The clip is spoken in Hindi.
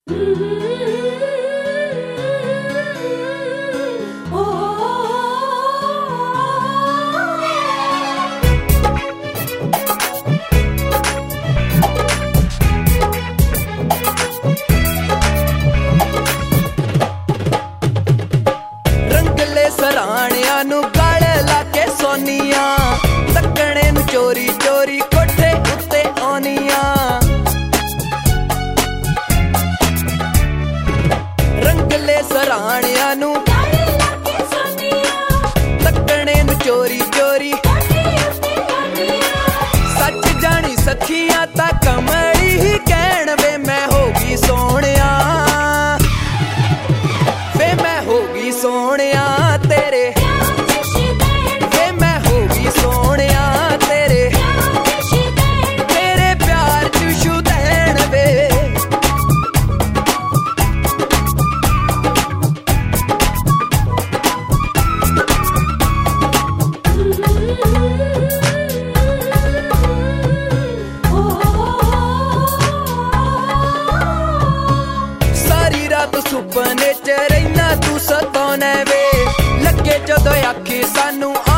सराणिया नू गाले लाके सोनिया तकने नू चोरी चोरी कोठे उत्ते आनिया रंगले सराणिया नू गाले लाके सोनिया तकने नू चोरी चोरी कोठे उत्ते आनिया सच जानी सखियां ता कमली ही कहण वे मैं होगी सोहणिया वे मैं होगी सोहणिया तेरे वे मैं होगी सोहणिया तेरे तेरे प्यार च शुदैन वे सारी रात सुपने च रहना तू सताने वे लगे जदों आखी सानू